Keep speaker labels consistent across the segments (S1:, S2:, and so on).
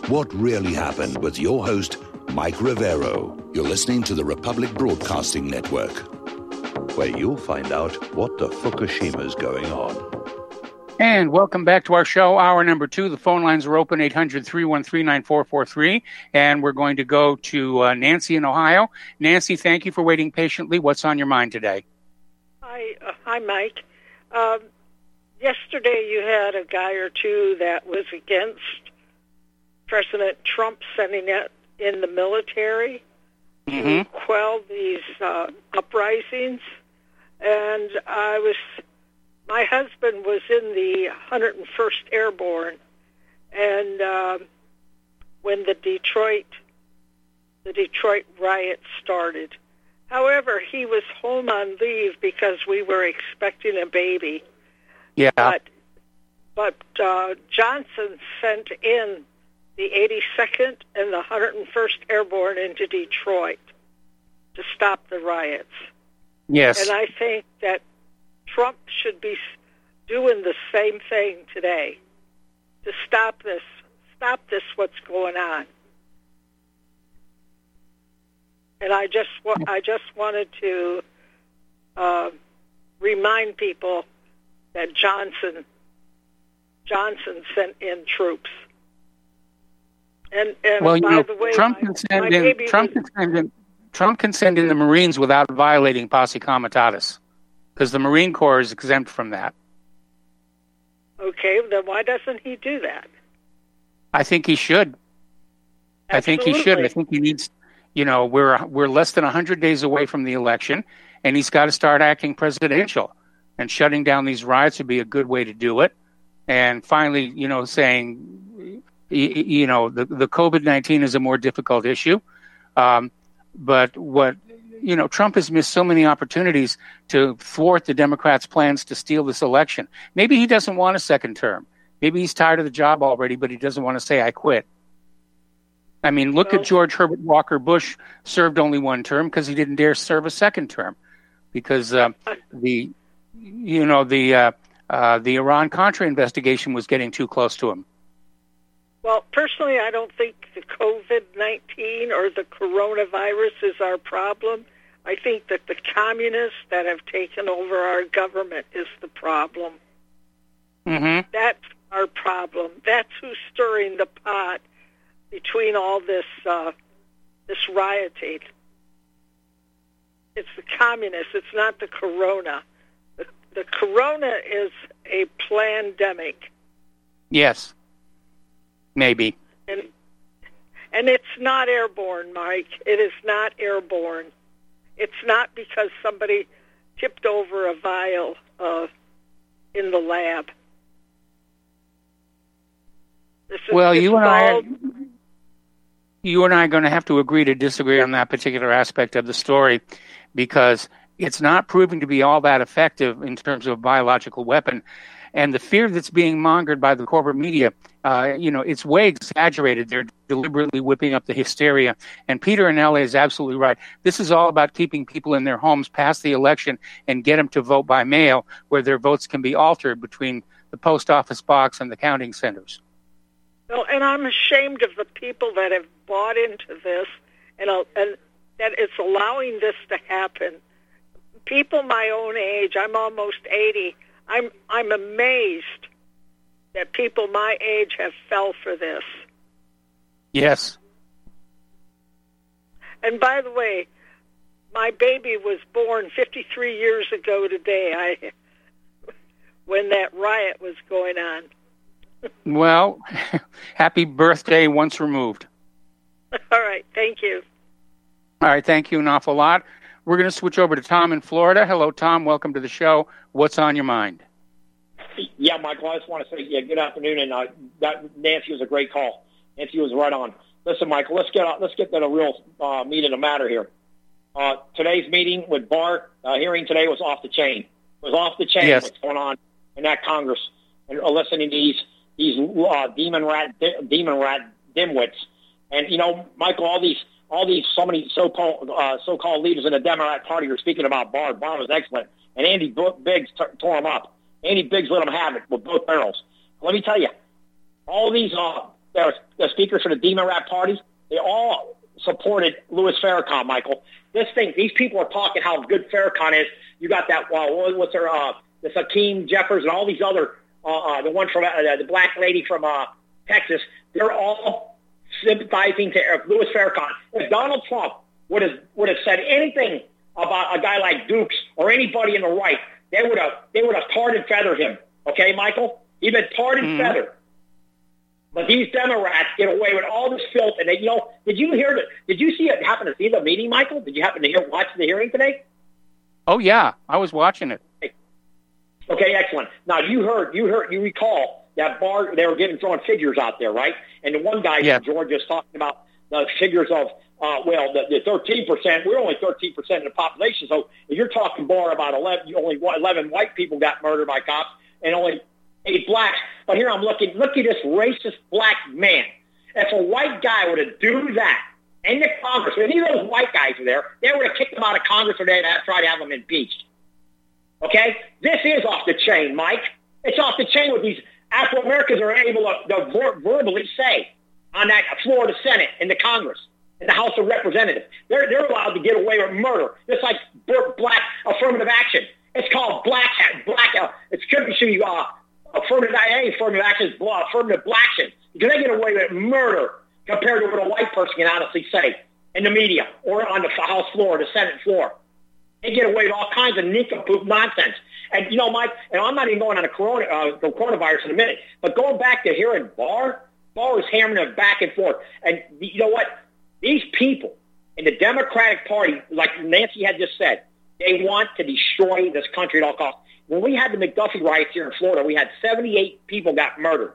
S1: What Really Happened with your host, Mike Rivero. You're listening to the Republic Broadcasting Network, where you'll find out what the Fukushima's going on.
S2: And welcome back to our show, hour number 2. The phone lines are open, 800-313-9443. And we're going to go to Nancy in Ohio. Nancy, thank you for waiting patiently. What's on your mind today?
S3: Hi, Mike. Yesterday you had a guy or two that was against President Trump sending it in the military to quell these uprisings. And my husband was in the 101st Airborne, and when the Detroit riot started. However, he was home on leave because we were expecting a baby.
S2: Yeah.
S3: But Johnson sent in the 82nd and the 101st Airborne into Detroit to stop the riots.
S2: Yes.
S3: And I think that Trump should be doing the same thing today to stop this what's going on. And I just wanted to remind people that Johnson sent in troops. And
S2: well,
S3: by the way,
S2: Trump can send in the Marines without violating posse comitatus, because the Marine Corps is exempt from that.
S3: Okay, then why doesn't he do that?
S2: I think he should.
S3: Absolutely.
S2: I think he should. I think he needs. We're less than 100 days away from the election, and he's got to start acting presidential. And shutting down these riots would be a good way to do it. And finally, saying, the COVID-19 is a more difficult issue. But Trump has missed so many opportunities to thwart the Democrats' plans to steal this election. Maybe he doesn't want a second term. Maybe he's tired of the job already, but he doesn't want to say, I quit. I mean, look at George Herbert Walker Bush, served only one term because he didn't dare serve a second term, because the Iran-Contra investigation was getting too close to him.
S3: Well, personally, I don't think the COVID-19 or the coronavirus is our problem. I think that the communists that have taken over our government is the problem.
S2: Mm-hmm.
S3: That's our problem. That's who's stirring the pot between all this rioting. It's the communists. It's not the corona. The corona is a plandemic.
S2: Yes. Maybe.
S3: And it's not airborne, Mike. It is not airborne. It's not because somebody tipped over a vial in the lab.
S2: Well, you and I are going to have to agree to disagree on that particular aspect of the story, because it's not proving to be all that effective in terms of a biological weapon. And the fear that's being mongered by the corporate media, it's way exaggerated. They're deliberately whipping up the hysteria. And Peter in L.A. is absolutely right. This is all about keeping people in their homes past the election and get them to vote by mail, where their votes can be altered between the post office box and the counting centers.
S3: Well, and I'm ashamed of the people that have bought into this and that it's allowing this to happen. People my own age, I'm almost 80, I'm amazed that people my age have fell for this.
S2: Yes.
S3: And by the way, my baby was born 53 years ago today, when that riot was going on.
S2: Well, happy birthday once removed.
S3: All right, thank you.
S2: All right, thank you an awful lot. We're going to switch over to Tom in Florida. Hello, Tom. Welcome to the show. What's on your mind?
S4: Yeah, Michael, I just want to say good afternoon, and Nancy was a great call. Nancy was right on. Listen, Michael, let's get to the real meat of the matter here. Today's meeting with Barr hearing today was off the chain. It was off the chain.
S2: Yes.
S4: What's going on in that Congress, and listening to these demon rat dimwits, and Michael, so many so-called leaders in the Democrat Party are speaking about Barr. Barr was excellent, and Andy Biggs tore him up. Andy Biggs let him have it with both barrels. Let me tell you, all these the speakers for the Demon Rat parties, they all supported Louis Farrakhan, Michael. These people are talking how good Farrakhan is. You got that, what's her, the Hakeem Jeffers and all these other, the one from, the black lady from Texas, they're all sympathizing to Louis Farrakhan. If Donald Trump would have said anything about a guy like Dukes or anybody in the right, they would have tarred and feathered him. Okay, Michael? He'd been tarred and feathered. But these Democrats get away with all this filth. And they, did you see it happen to see the meeting, Michael? Did you happen to watch the hearing today?
S2: Oh yeah, I was watching it.
S4: Okay, excellent. Now you recall that Barr, they were throwing figures out there, right? And the one guy from Georgia is talking about the figures of, the 13%. We're only 13% of the population. So if you're talking, Barr, about 11 white people got murdered by cops and only 8 blacks. But here I'm looking. Look at this racist black man. If a white guy were to do that in the Congress, if any of those white guys were there, they would have kicked him out of Congress or they'd have tried to have him impeached. Okay? This is off the chain, Mike. It's off the chain what these Afro-Americans are able to verbally say on that floor of the Senate in the Congress, in the House of Representatives. They're allowed to get away with murder. Just like black affirmative action. It's called black. It should be affirmative action is affirmative action. Because they get away with murder compared to what a white person can honestly say in the media or on the House floor, the Senate floor. They get away with all kinds of nincompoop nonsense. And, Mike, and I'm not even going on the coronavirus in a minute, but going back to hearing Barr is hammering them back and forth. And you know what? These people in the Democratic Party, like Nancy had just said, they want to destroy this country at all costs. When we had the McDuffie riots here in Florida, we had 78 people got murdered.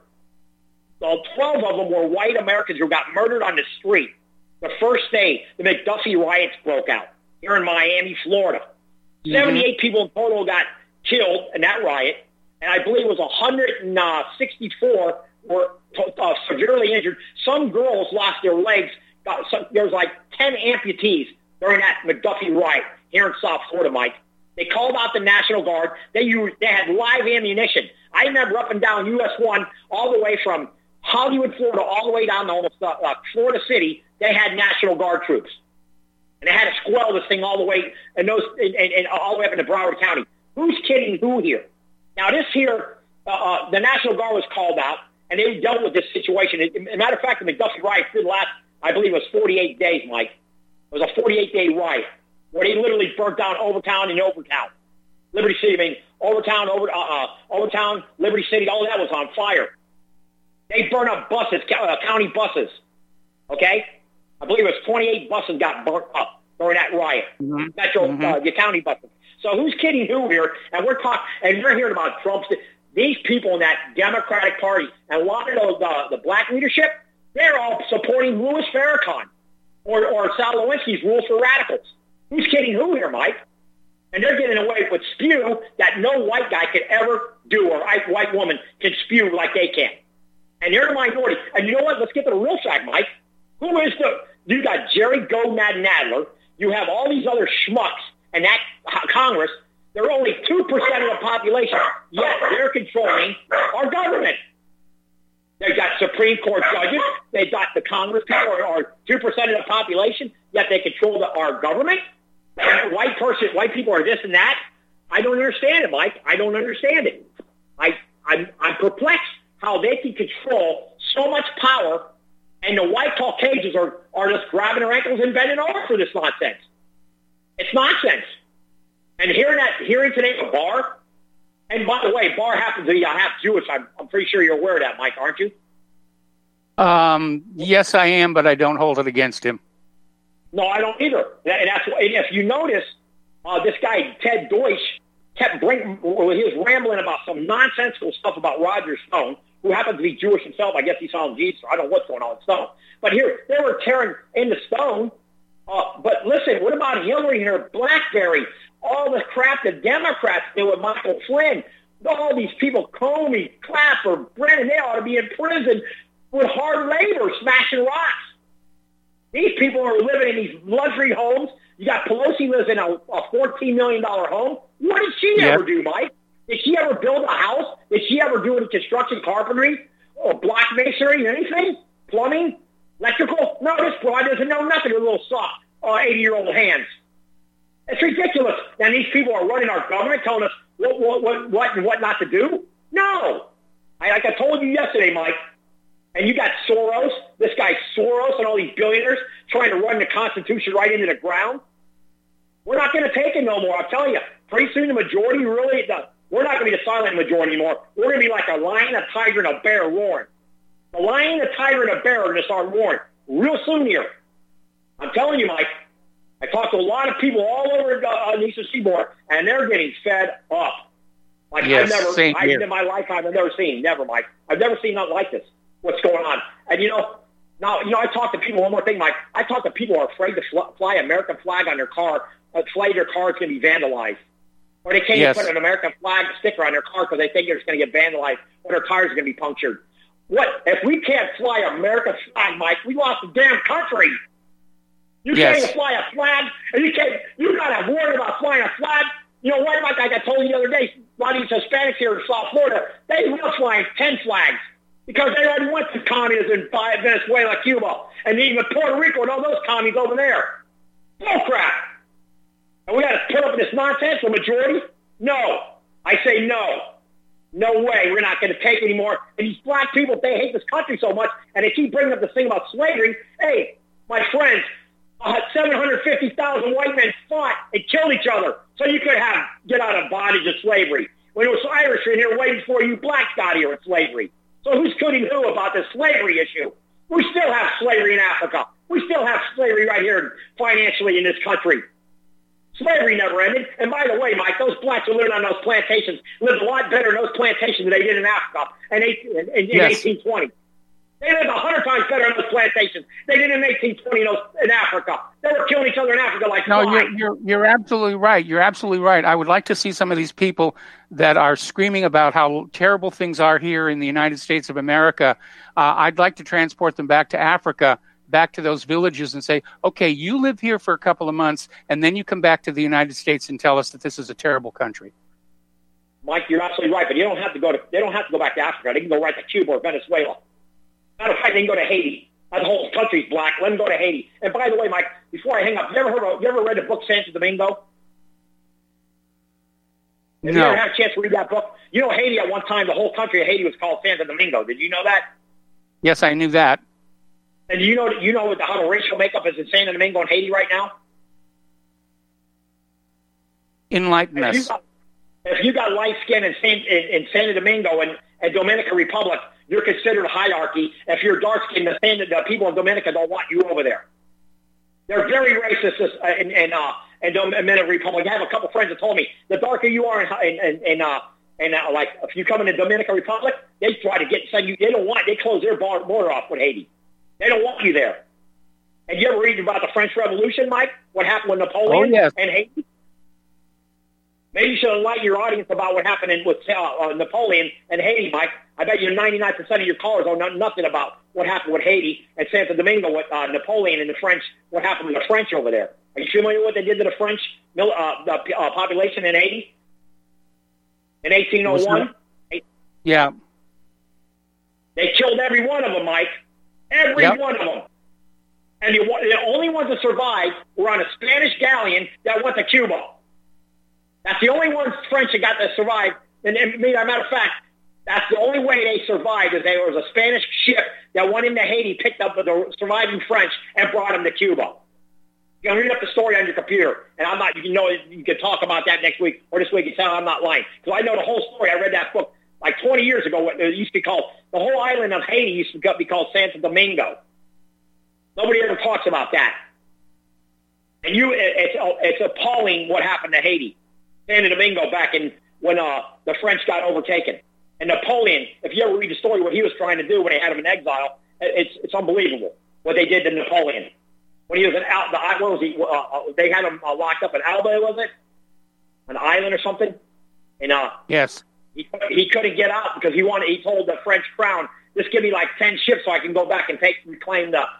S4: So 12 of them were white Americans who got murdered on the street. The first day the McDuffie riots broke out here in Miami, Florida. 78 people in total got killed in that riot, and I believe it was 164 were severely injured. Some girls lost their legs. There was like 10 amputees during that McDuffie riot here in South Florida, Mike. They called out the National Guard. They had live ammunition. I remember up and down US 1, all the way from Hollywood, Florida, all the way down to almost Florida City. They had National Guard troops, and they had to squell this thing all the way and all the way up into Broward County. Who's kidding who here? Now this here, the National Guard was called out, and they dealt with this situation. As a matter of fact, the McDuffie riots did last, I believe, it was 48 days, Mike. It was a 48-day riot where they literally burnt down Overtown and Overtown. Liberty City, Overtown, Liberty City, all of that was on fire. They burned up buses, county buses, okay? I believe it was 28 buses got burnt up during that riot. The county buses. So who's kidding who here? And we're hearing about Trump. These people in that Democratic Party, and a lot of those, the black leadership, they're all supporting Louis Farrakhan or Sal Lewinsky's Rules for Radicals. Who's kidding who here, Mike? And they're getting away with spew that no white guy could ever do, or white woman can spew like they can. And they're the minority. And you know what? Let's get to the real fact, Mike. You got Jerry Nadler. You have all these other schmucks in that Congress. They're only 2% of the population, yet they're controlling our government. They've got Supreme Court judges. They've got the Congress people are 2% of the population, yet they control our government. And white people are this and that. I don't understand it, Mike. I don't understand it. I'm perplexed how they can control so much power, and the white Caucasians are just grabbing their ankles and bending over for this nonsense. It's nonsense. And hearing today of Barr, and by the way, Barr happens to be half Jewish. I'm pretty sure you're aware of that, Mike, aren't you?
S2: Yes, I am, but I don't hold it against him.
S4: No, I don't either. And if you notice, this guy, Ted Deutsch, kept he was rambling about some nonsensical stuff about Roger Stone, who happens to be Jewish himself. I guess he's on Jesus. I don't know what's going on with Stone. But here, they were tearing into Stone. But listen, what about Hillary and her BlackBerry? All the crap the Democrats did with Michael Flynn. All these people, Comey, Clapper, Brennan, they ought to be in prison with hard labor, smashing rocks. These people are living in these luxury homes. You got Pelosi lives in a $14 million home. What did she ever do, Mike? Did she ever build a house? Did she ever do any construction, carpentry, or block masonry, or anything? Plumbing? Electrical? No, this broad doesn't know nothing with little soft 80-year-old hands. It's ridiculous. And these people are running our government, telling us what and what not to do? No. Like I told you yesterday, Mike, and you got Soros, this guy Soros and all these billionaires trying to run the Constitution right into the ground. We're not going to take it no more, I'll tell you. Pretty soon the majority really, we're not going to be the silent majority anymore. We're going to be like a lion, a tiger, and a bear roaring. The lion, the tiger, and the bear are going to start roaring real soon here. I'm telling you, Mike. I talked to a lot of people all over on the Eastern Seaboard, and they're getting fed up. Like
S2: yes,
S4: in my lifetime, I've never seen. Never, Mike. I've never seen nothing like this. What's going on? And I talk to people. One more thing, Mike. I talk to people who are afraid to fly American flag on their car. Fly their car is going to be vandalized, or they can't even put an American flag sticker on their car because they think it's going to get vandalized, or their tires are going to be punctured. What if we can't fly American flag, Mike? We lost the damn country. You can't even fly a flag, and you got to worry about flying a flag. You know what, Mike? Like I told you the other day, a lot of these Hispanics here in South Florida, they love flying 10 flags because they already went to communism in Venezuela, Cuba, and even Puerto Rico and all those commies over there. Bull crap. And we got to put up with this nonsense, the majority? No. I say no. No way. We're not going to take it anymore. And these black people, they hate this country so much, and they keep bringing up this thing about slavery. Hey, my friends, 750,000 white men fought and killed each other so you could get out of bondage of slavery. When it was Irish in here waiting for you blacks got here with slavery. So who's kidding who about this slavery issue? We still have slavery in Africa. We still have slavery right here financially in this country. Slavery never ended. And by the way, Mike, those blacks who lived on those plantations lived a lot better in those plantations than they did in Africa in 1820. They lived 100 times better in those plantations. They did in 1820 in Africa. They were killing each other in Africa like flies.
S2: No, you're absolutely right. You're absolutely right. I would like to see some of these people that are screaming about how terrible things are here in the United States of America. I'd like to transport them back to Africa, back to those villages and say, okay, you live here for a couple of months, and then you come back to the United States and tell us that this is a terrible country.
S4: Mike, you're absolutely right, but they don't have to go back to Africa. They can go right to Cuba or Venezuela. Matter of fact, they can go to Haiti. That whole country's black. Let them go to Haiti. And by the way, Mike, before I hang up, you ever read the book Santo Domingo? Have you ever had a chance to read that book? You know, Haiti at one time, the whole country of Haiti was called Santo Domingo. Did you know that?
S2: Yes, I knew that.
S4: And you know how the racial makeup is in Santo Domingo and Haiti right now?
S2: Enlighten us.
S4: If you got light skin in Santo Domingo and Dominican Republic, you're considered a hierarchy. If you're dark skinned, the people in Dominica don't want you over there. They're very racist in Dominican Republic. I have a couple friends that told me the darker you are like if you come in the Dominican Republic, they try to send you. They close their border off with Haiti. They don't want you there. And you ever read about the French Revolution, Mike? What happened with Napoleon and Haiti? Maybe you should enlighten your audience about what happened with Napoleon and Haiti, Mike. I bet you 99% of your callers don't know nothing about what happened with Haiti and Santo Domingo with Napoleon and the French, what happened with the French over there. Are you familiar with what they did to the French population in Haiti? In 1801?
S2: Yeah.
S4: They killed every one of them, Mike. Every one of them. And the only ones that survived were on a Spanish galleon that went to Cuba. That's the only ones French that got to survive. And as a matter of fact, that's the only way they survived is there was a Spanish ship that went into Haiti, picked up the surviving French, and brought them to Cuba. You can read up the story on your computer, and you can talk about that next week or this week and tell I'm not lying. Because I know the whole story. I read that book like 20 years ago. It used to be called, the whole island of Haiti used to be called Santo Domingo. Nobody ever talks about that. And it's appalling what happened to Haiti. Santo Domingo back when the French got overtaken. And Napoleon, if you ever read the story, what he was trying to do when they had him in exile, it's unbelievable what they did to Napoleon. When he was they had him locked up in Elba, was it? An island or something? And
S2: yes.
S4: He couldn't get out because he told the French crown, just give me like 10 ships so I can go back and reclaim the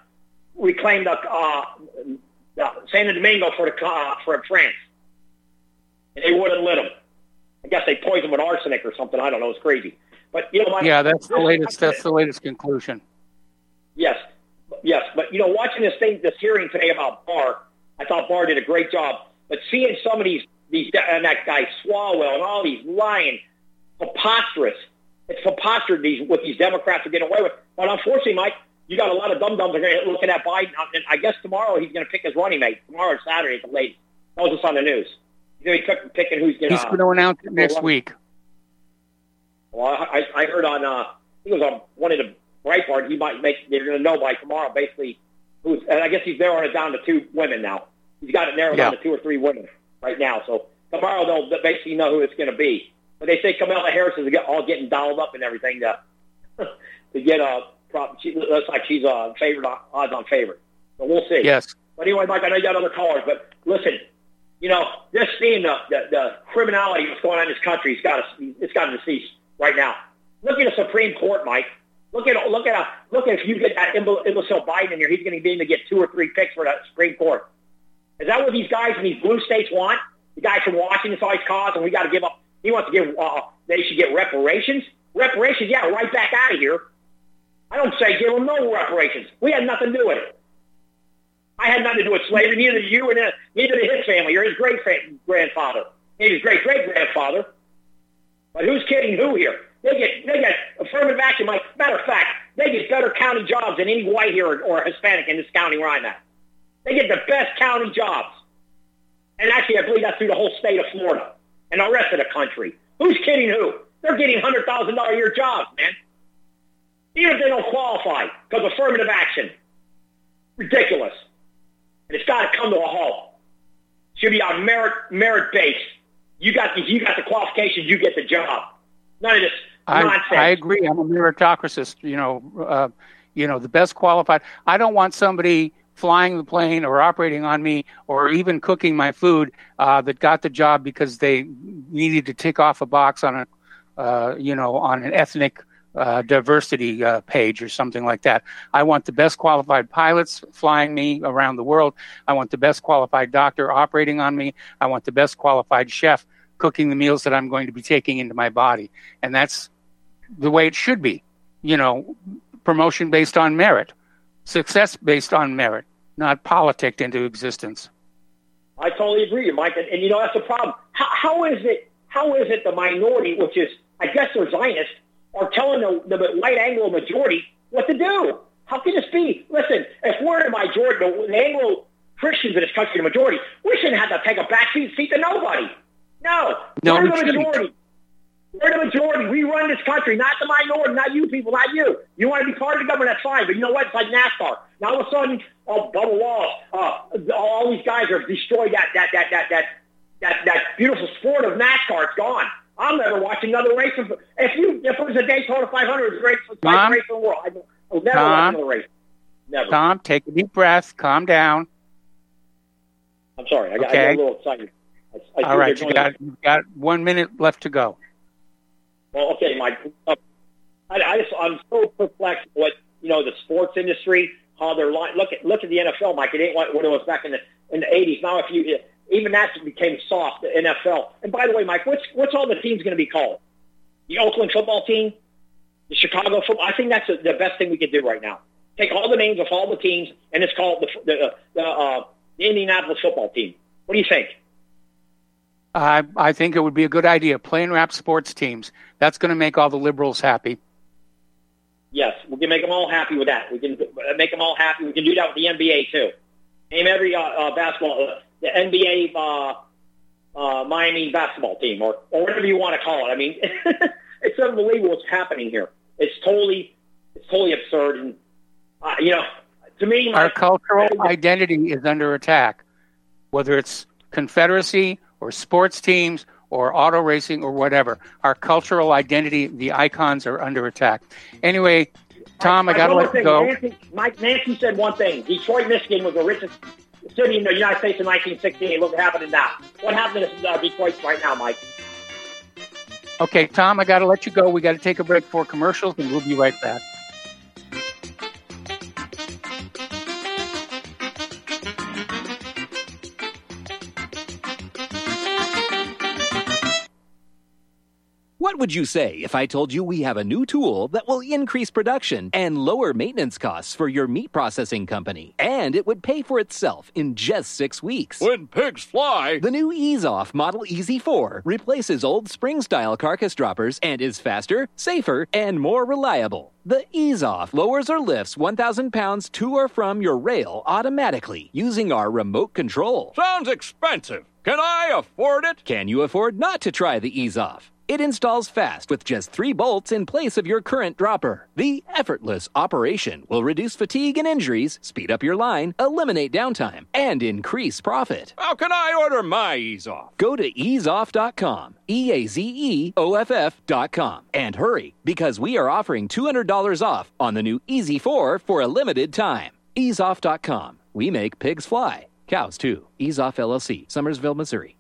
S4: Santo Domingo for France. And they wouldn't let him. I guess they poisoned him with arsenic or something. I don't know. It's crazy. But
S2: that's the latest conclusion.
S4: Yes. But, watching this hearing today about Barr, I thought Barr did a great job. But seeing some of these and that guy Swalwell and all these lying, preposterous. It's preposterous what these Democrats are getting away with. But unfortunately, Mike, you got a lot of dum-dums that are going to look at Biden. And I guess tomorrow he's going to pick his running mate. Tomorrow or Saturday at the latest. That was just on the news. He's going to be picking who's going to...
S2: He's going to announce it next week.
S4: Well, I heard on... I think it was on one of the Breitbart. They're going to know by tomorrow basically who's... And I guess he's narrowing it down to 2 women now. He's got it narrowed down to 2 or 3 women right now. So tomorrow they'll basically know who it's going to be. But they say Kamala Harris is all getting dolled up and everything to get a prop. Looks like she's a favorite, odds-on favorite. So we'll see.
S2: Yes.
S4: But anyway, Mike, I know you got other callers, but listen, just seeing the criminality that's going on in this country, it's got to cease right now. Look at the Supreme Court, Mike. Look at if you get that imbecile Biden in here, he's going to be able to get 2 or 3 picks for that Supreme Court. Is that what these guys in these blue states want? The guy from Washington saw his cause, and we got to give up. He wants to give. They should get reparations. Reparations, yeah, right back out of here. I don't say give them no reparations. We had nothing to do with it. I had nothing to do with slavery. Neither did you, and neither did his family or his great-grandfather, maybe his great-great-grandfather. But who's kidding who here? They get affirmative action. Matter of fact, they get better county jobs than any white here or Hispanic in this county where I'm at. They get the best county jobs. And actually, I believe that's through the whole state of Florida and the rest of the country. Who's kidding who? They're getting $100,000 a year jobs, man. Even if they don't qualify because of affirmative action. Ridiculous. And it's got to come to a halt. Should be on merit-based. You got the qualifications, you get the job. None of this nonsense.
S2: I agree. I'm a meritocratist. The best qualified. I don't want somebody flying the plane or operating on me or even cooking my food that got the job because they needed to tick off a box on on an ethnic diversity page or something like that. I want the best qualified pilots flying me around the world. I want the best qualified doctor operating on me. I want the best qualified chef cooking the meals that I'm going to be taking into my body. And that's the way it should be. Promotion based on merit. Success based on merit, not politicked into existence.
S4: I totally agree, Mike. And that's the problem. How is it the minority, which is, I guess they're Zionists, are telling the white Anglo majority what to do? How can this be? Listen, if we're the majority, the Anglo Christians in this country, the majority, we shouldn't have to take a backseat seat to nobody. No, we're the majority. We're the majority. We run this country, not the minority, not you people, not you. You want to be part of the government, that's fine. But you know what? It's like NASCAR. Now all of a sudden, Bubba Wallace, all these guys have destroyed that beautiful sport of NASCAR. It's gone. I'll never watch another race. If it was a Daytona 500, it's the greatest race in the world. I'll never watch another race. Never.
S2: Tom, take a deep breath. Calm down.
S4: I'm sorry. I got a little excited.
S2: All right, you've got 1 minute left to go.
S4: Well, okay, Mike. I'm so perplexed with the sports industry, how they're lying. Look at the NFL, Mike. It ain't what it was back in the 80s. Now, even that became soft, the NFL. And by the way, Mike, what's all the teams going to be called? The Oakland football team, the Chicago football. I think that's the best thing we could do right now. Take all the names of all the teams, and it's called the Indianapolis football team. What do you think?
S2: I think it would be a good idea. Plain rap sports teams. That's going to make all the liberals happy.
S4: Yes, we can make them all happy with that. We can make them all happy. We can do that with the NBA, too. Name every basketball, the NBA Miami basketball team, or whatever you want to call it. I mean, it's unbelievable what's happening here. It's totally absurd. And, to me...
S2: Our cultural identity is under attack, whether it's Confederacy or sports teams or auto racing or whatever. Our cultural identity, the icons are under attack. Anyway, Tom, I got to let you go.
S4: Nancy said one thing. Detroit, Michigan was the richest city in the United States in 1968. Look what happened now. What happened to Detroit right now, Mike?
S2: Okay, Tom, I got to let you go. We got to take a break for commercials, and we'll be right back.
S5: What would would you say if I told you we have a new tool that will increase production and lower maintenance costs for your meat processing company? And it would pay for itself in just 6 weeks.
S6: When pigs fly!
S5: The new EaseOff Model EZ4 replaces old spring-style carcass droppers and is faster, safer, and more reliable. The EaseOff lowers or lifts 1,000 pounds to or from your rail automatically using our remote control.
S6: Sounds expensive. Can I afford it?
S5: Can you afford not to try the EaseOff? It installs fast with just 3 bolts in place of your current dropper. The effortless operation will reduce fatigue and injuries, speed up your line, eliminate downtime, and increase profit.
S6: How can I order my EaseOff?
S5: Go to easeoff.com, EAZEOFF.com, and hurry, because we are offering $200 off on the new EZ4 for a limited time. Easeoff.com. We make pigs fly. Cows, too. EaseOff LLC, Summersville, Missouri,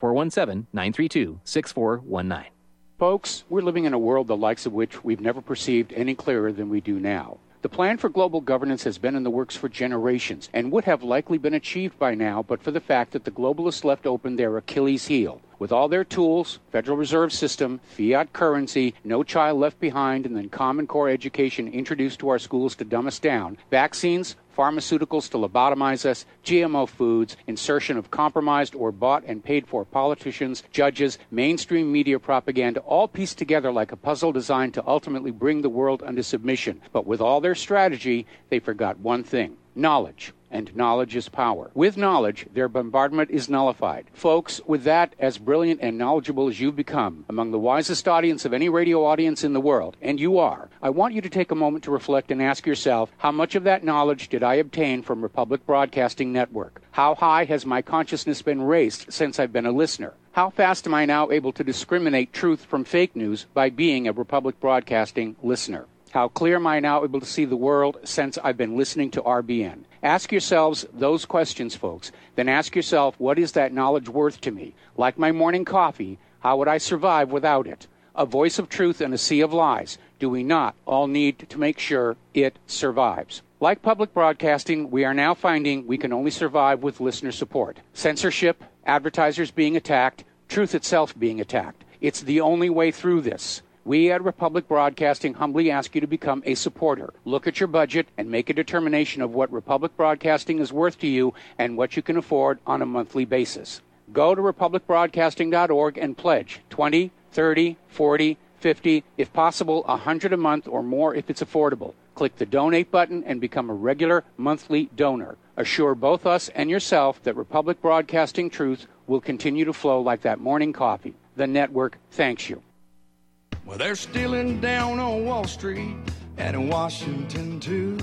S5: 417-932-6419.
S7: Folks, we're living in a world the likes of which we've never perceived any clearer than we do now. The plan for global governance has been in the works for generations and would have likely been achieved by now but for the fact that the globalists left open their Achilles heel. With all their tools, Federal Reserve System, fiat currency, no child left behind, and then Common Core education introduced to our schools to dumb us down, vaccines, pharmaceuticals to lobotomize us, GMO foods, insertion of compromised or bought and paid for politicians, judges, mainstream media propaganda, all pieced together like a puzzle designed to ultimately bring the world under submission. But with all their strategy, they forgot one thing: knowledge. And knowledge is power. With knowledge, their bombardment is nullified. Folks, with that, as brilliant and knowledgeable as you've become, among the wisest audience of any radio audience in the world, and you are, I want you to take a moment to reflect and ask yourself, how much of that knowledge did I obtain from Republic Broadcasting Network? How high has my consciousness been raised since I've been a listener? How fast am I now able to discriminate truth from fake news by being a Republic Broadcasting listener? How clear am I now able to see the world since I've been listening to RBN? Ask yourselves those questions, folks. Then ask yourself, what is that knowledge worth to me? Like my morning coffee, how would I survive without it? A voice of truth in a sea of lies. Do we not all need to make sure it survives? Like public broadcasting, we are now finding we can only survive with listener support. Censorship, advertisers being attacked, truth itself being attacked. It's the only way through this. We at Republic Broadcasting humbly ask you to become a supporter. Look at your budget and make a determination of what Republic Broadcasting is worth to you and what you can afford on a monthly basis. Go to republicbroadcasting.org and pledge $20, $30, $40, $50, if possible, $100 a month or more if it's affordable. Click the donate button and become a regular monthly donor. Assure both us and yourself that Republic Broadcasting truth will continue to flow like that morning coffee. The network thanks you.
S8: Well, they're stealing down on Wall Street and in Washington, too.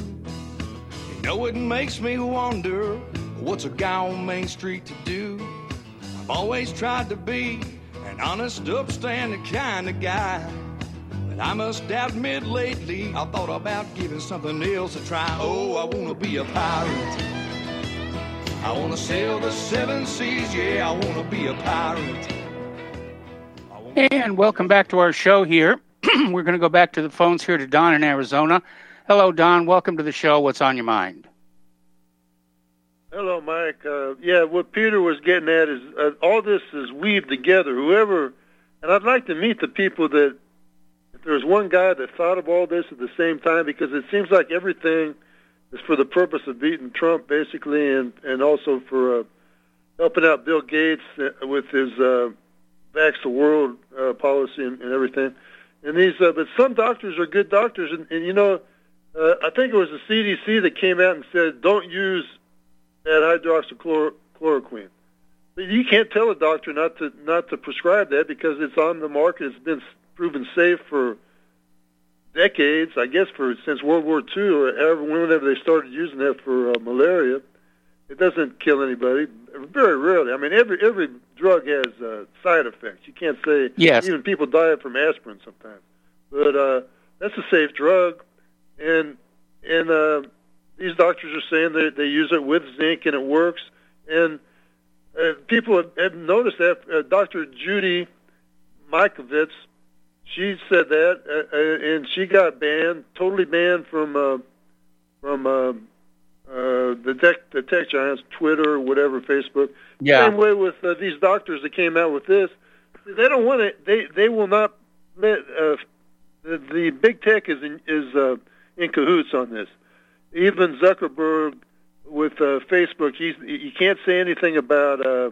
S8: You know, it makes me wonder, what's a guy on Main Street to do? I've always tried to be an honest, upstanding kind of guy. But I must admit lately, I thought about giving something else a try. Oh, I want to be a pirate. I want to sail the 7 seas, yeah, I want to be a pirate.
S2: And welcome back to our show here. We're going to go back to the phones here to Don in Arizona. Hello, Don. Welcome to the show. What's on your mind?
S9: Hello, Mike. What Peter was getting at is all this is weaved together. And I'd like to meet the people that, if there's one guy that thought of all this at the same time, because it seems like everything is for the purpose of beating Trump, basically, and also for helping out Bill Gates with his Vax the World policy and everything. And these, but some doctors are good doctors, and you know, I think it was the CDC that came out and said, don't use that hydroxychloroquine. But you can't tell a doctor not to prescribe that because it's on the market. It's been proven safe for decades, I guess, since World War II or whenever they started using that for malaria. It doesn't kill anybody. Very rarely. I mean, every drug has side effects. You can't say even people die from aspirin sometimes. But that's a safe drug, and these doctors are saying that they use it with zinc and it works. And people have noticed that. Dr. Judy Mikovits, she said that, and she got totally banned from the tech giants, Twitter, whatever, Facebook. Yeah. Same way with these doctors that came out with this. They don't want it. They will not the big tech is in cahoots on this. Even Zuckerberg with Facebook, you can't say anything about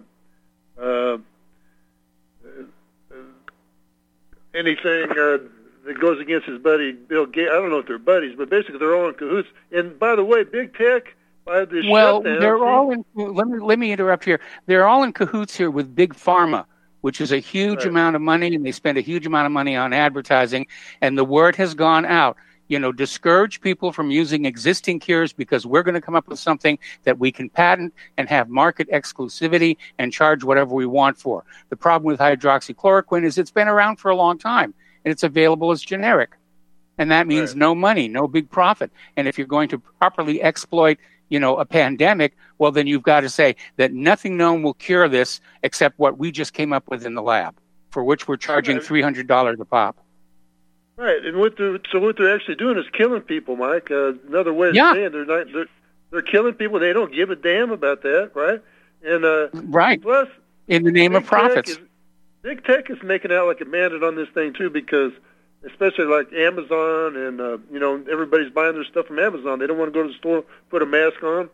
S9: anything that goes against his buddy Bill Gates. I don't know if they're buddies, but basically they're all in cahoots. And by the way, big tech, by this shutdown...
S2: they're all in... Let me interrupt here. They're all in cahoots here with Big Pharma, which is a huge amount of money, and they spend a huge amount of money on advertising. And the word has gone out. Discourage people from using existing cures because we're going to come up with something that we can patent and have market exclusivity and charge whatever we want for. The problem with hydroxychloroquine is it's been around for a long time, and it's available as generic. And that means no money, no big profit. And if you're going to properly exploit, a pandemic, well, then you've got to say that nothing known will cure this except what we just came up with in the lab, for which we're charging $300 a pop.
S9: Right, and what they're actually doing is killing people, Mike. Another way of saying they're killing people. They don't give a damn about that, right? And plus,
S2: in the name of profits,
S9: big tech is making out like a bandit on this thing too, because especially like Amazon and everybody's buying their stuff from Amazon. They don't want to go to the store, put a mask on,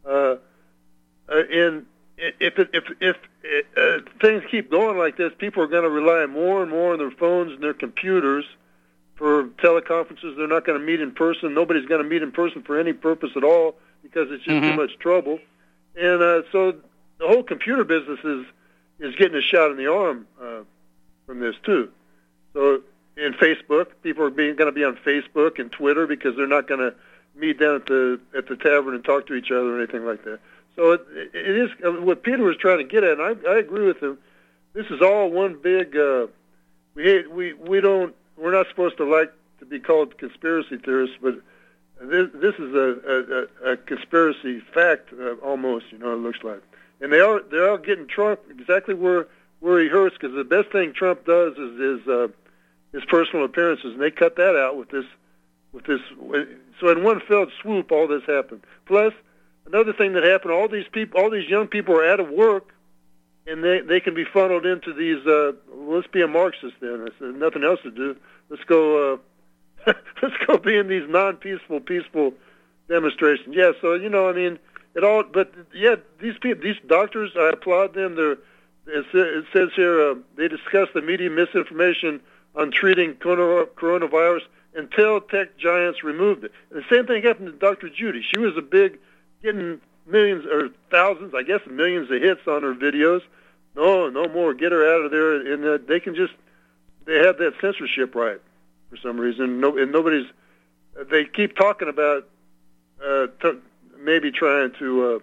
S9: and if things keep going like this, people are going to rely more and more on their phones and their computers for teleconferences. They're not going to meet in person. Nobody's going to meet in person for any purpose at all because it's just too much trouble. And so the whole computer business is getting a shot in the arm from this too. So in Facebook, people are going to be on Facebook and Twitter because they're not going to meet down at the tavern and talk to each other or anything like that. So it is what Peter was trying to get at, and I agree with him. This is all one big. We're not supposed to like to be called conspiracy theorists, but this is a conspiracy fact almost. It looks like, and they're all getting Trump exactly where he hurts, because the best thing Trump does is his personal appearances, and they cut that out with this. So in one fell swoop, all this happened. Plus, another thing that happened: all these young people are out of work, and they can be funneled into these. Let's be a Marxist then. There's nothing else to do. Let's go. Let's go be in these peaceful demonstrations. Yeah. So it all. But yeah, these doctors, I applaud them. It says here they discuss the media misinformation on treating coronavirus until tech giants removed it. And the same thing happened to Dr. Judy. She was getting millions or thousands, I guess millions of hits on her videos. No more. Get her out of there. And they have that censorship right for some reason. And nobody's. They keep talking about maybe trying to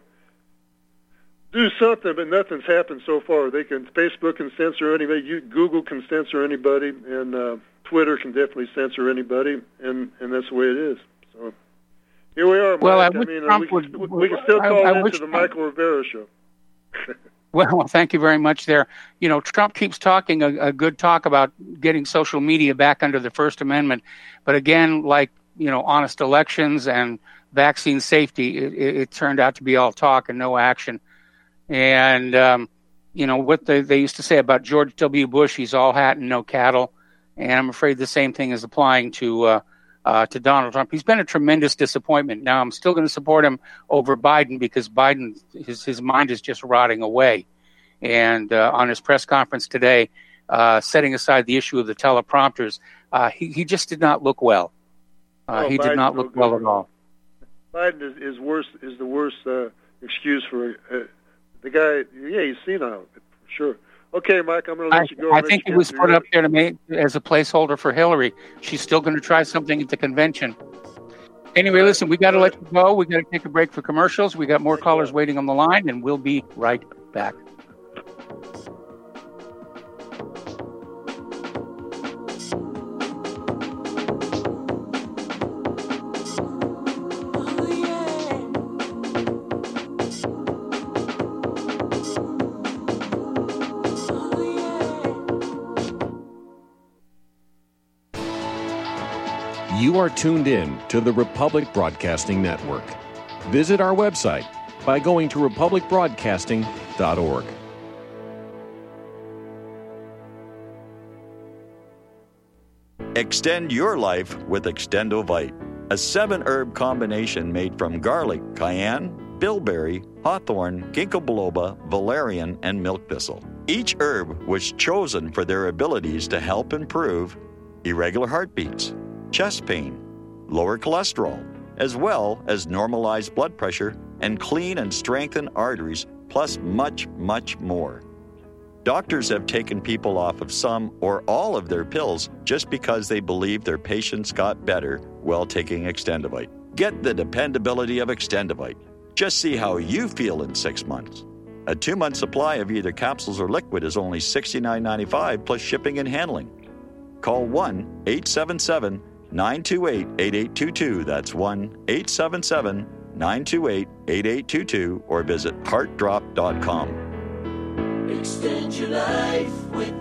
S9: do something, but nothing's happened so far. Facebook can censor anybody. Google can censor anybody, and Twitter can definitely censor anybody, and that's the way it is. So here we are, Mike.
S2: Well,
S9: we can still call into the Michael Rivera show.
S2: Well, thank you very much there. Trump keeps talking a good talk about getting social media back under the First Amendment. But again, like, honest elections and vaccine safety, it turned out to be all talk and no action. And, what they used to say about George W. Bush, he's all hat and no cattle. And I'm afraid the same thing is applying to Donald Trump. He's been a tremendous disappointment. Now, I'm still going to support him over Biden because Biden, his mind is just rotting away. And on his press conference today, setting aside the issue of the teleprompters, he just did not look well. He did not look well at all.
S9: Biden is the worst excuse for the guy. Yeah, he's senile, for sure. Okay, Mike, I'm going to let you go.
S2: I think he was put up there as a placeholder for Hillary. She's still going to try something at the convention. Anyway, listen, we got to let you go. We got to take a break for commercials. We got more callers waiting on the line, and we'll be right back.
S10: You are tuned in to the Republic Broadcasting Network. Visit our website by going to republicbroadcasting.org.
S11: Extend your life with Extendovite, a 7-herb combination made from garlic, cayenne, bilberry, hawthorn, ginkgo biloba, valerian, and milk thistle. Each herb was chosen for their abilities to help improve irregular heartbeats, chest pain, lower cholesterol, as well as normalized blood pressure and clean and strengthen arteries, plus much, much more. Doctors have taken people off of some or all of their pills just because they believe their patients got better while taking Extendovite. Get the dependability of Extendovite. Just see how you feel in 6 months. A 2-month supply of either capsules or liquid is only $69.95 plus shipping and handling. Call 1-877-928-8822. That's 1-877-928-8822 or visit heartdrop.com.
S12: Extend your life with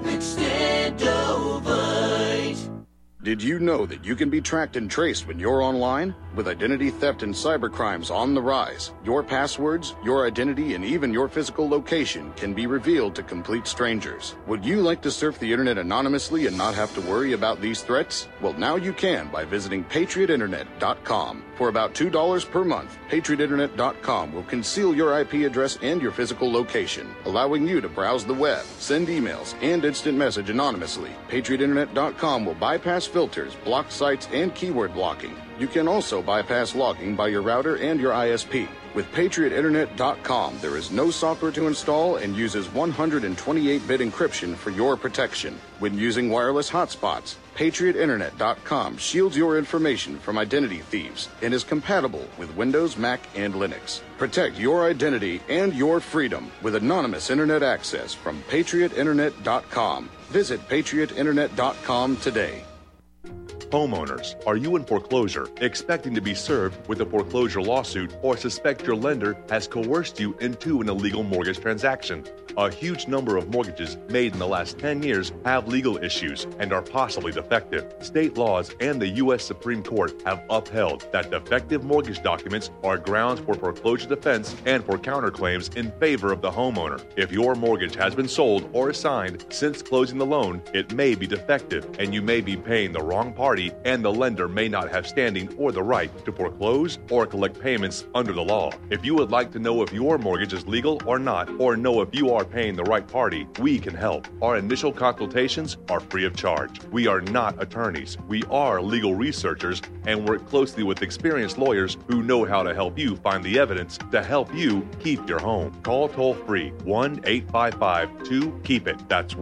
S12: Extendovite.
S13: Did you know that you can be tracked and traced when you're online? With identity theft and cybercrimes on the rise, your passwords, your identity, and even your physical location can be revealed to complete strangers. Would you like to surf the internet anonymously and not have to worry about these threats? Well, now you can by visiting patriotinternet.com. For about $2 per month, patriotinternet.com will conceal your IP address and your physical location, allowing you to browse the web, send emails, and instant message anonymously. patriotinternet.com will bypass filters, block sites, and keyword blocking. You can also bypass logging by your router and your ISP. With PatriotInternet.com, there is no software to install and uses 128-bit encryption for your protection. When using wireless hotspots, PatriotInternet.com shields your information from identity thieves and is compatible with Windows, Mac, and Linux. Protect your identity and your freedom with anonymous internet access from PatriotInternet.com. Visit PatriotInternet.com today.
S14: Homeowners, are you in foreclosure, expecting to be served with a foreclosure lawsuit, or suspect your lender has coerced you into an illegal mortgage transaction? A huge number of mortgages made in the last 10 years have legal issues and are possibly defective. State laws and the U.S. Supreme Court have upheld that defective mortgage documents are grounds for foreclosure defense and for counterclaims in favor of the homeowner. If your mortgage has been sold or assigned since closing the loan, it may be defective and you may be paying the wrong party, and the lender may not have standing or the right to foreclose or collect payments under the law. If you would like to know if your mortgage is legal or not, or know if you are paying the right party, we can help. Our initial consultations are free of charge. We are not attorneys. We are legal researchers and work closely with experienced lawyers who know how to help you find the evidence to help you keep your home. Call toll-free 1-855-2-KEEP-IT. That's